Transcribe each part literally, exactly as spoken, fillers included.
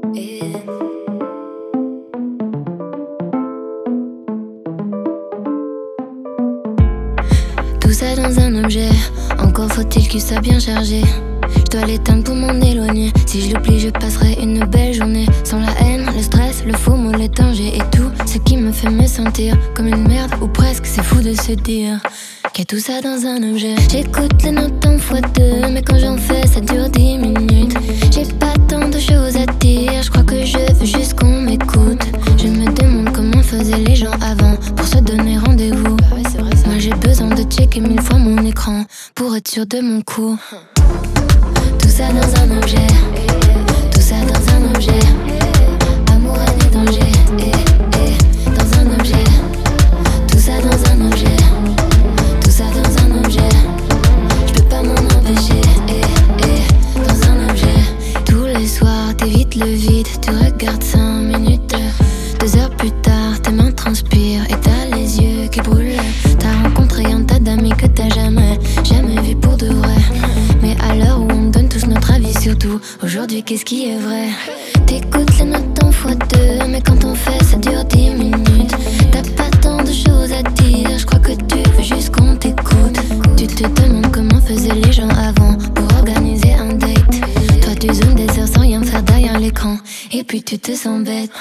Tout ça dans un objet, encore faut-il qu'il soit bien chargé. Je dois l'éteindre pour m'en éloigner. Si je l'oublie, je passerai une belle journée sans la haine, le stress, le faux mot, les dangers et tout ce qui me fait me sentir comme une merde ou presque. C'est fou de se dire qu'il y a tout ça dans un objet. J'écoute les notes en fois deux, mais quand j'en fais, ça dure dix minutes. J'ai pas tant de choses à dire, je crois que je veux juste qu'on m'écoute. Je me demande comment faisaient les gens avant pour se donner rendez-vous. Moi j'ai besoin de checker mille fois mon écran pour être sûr de mon coup. Tout ça dans un objet, tout ça dans un objet. Amour, haine et danger, eh, eh, dans un objet. Tout ça dans un objet, tout ça dans un objet. Je peux pas m'en empêcher, eh, eh, dans un objet. Tous les soirs t'évites le vide, tu regardes cinq minutes. Deux heures plus tard, tes mains transpirent et t'as les yeux qui brûlent. T'as rencontré un tas d'amis que t'as jamais, jamais vu pour de vrai. Mais à l'heure où on donne tous notre avis sur tout, aujourd'hui qu'est-ce qui est vrai? T'écoutes les notes en fois deux, mais quand on fait ça dure dix minutes. T'as pas tant de choses à dire, je crois que tu veux juste qu'on t'écoute. Tu te demandes comment faisaient les gens avant pour organiser un date. Toi tu zoomes des heures sans rien faire derrière l'écran, et puis tu te sens bête.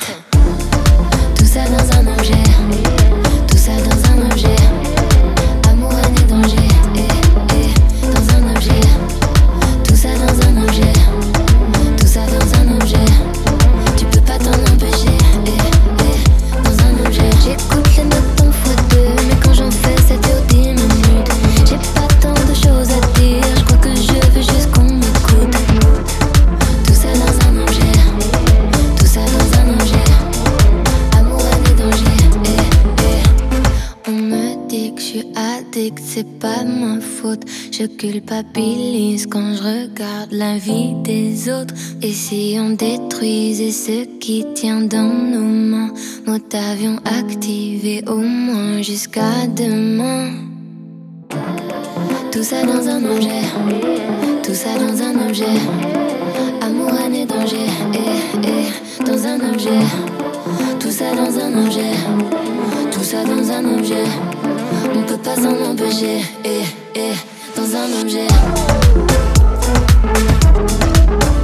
Tout ça dans un objet, tout ça dans un objet. Amour, haine et danger, eh, eh, dans un objet. Tout ça dans un objet, tout ça dans un objet. Tu peux pas t'en empêcher, eh, eh, dans un objet. J'écoute les notes en fois deux, mais quand j'en fais ça dure dix minutes. J'ai pas tant de choses à dire, je crois que je veux juste qu'on m'écoute. Tout ça dans un objet, tout ça dans un objet. Amour, haine et danger, eh, eh. On me dit que je suis addict, c'est pas ma faute. Je culpabilise quand je regarde la vie des autres. Et si on détruisait ce qui tient dans nos mains, mode avion activé au moins jusqu'à demain. Tout ça dans un objet, tout ça dans un objet. Amour, haine et danger, eh, eh, dans un objet. Tout ça dans un objet, tout ça dans un objet. On peut pas s'en empêcher, eh, eh, dans un objet.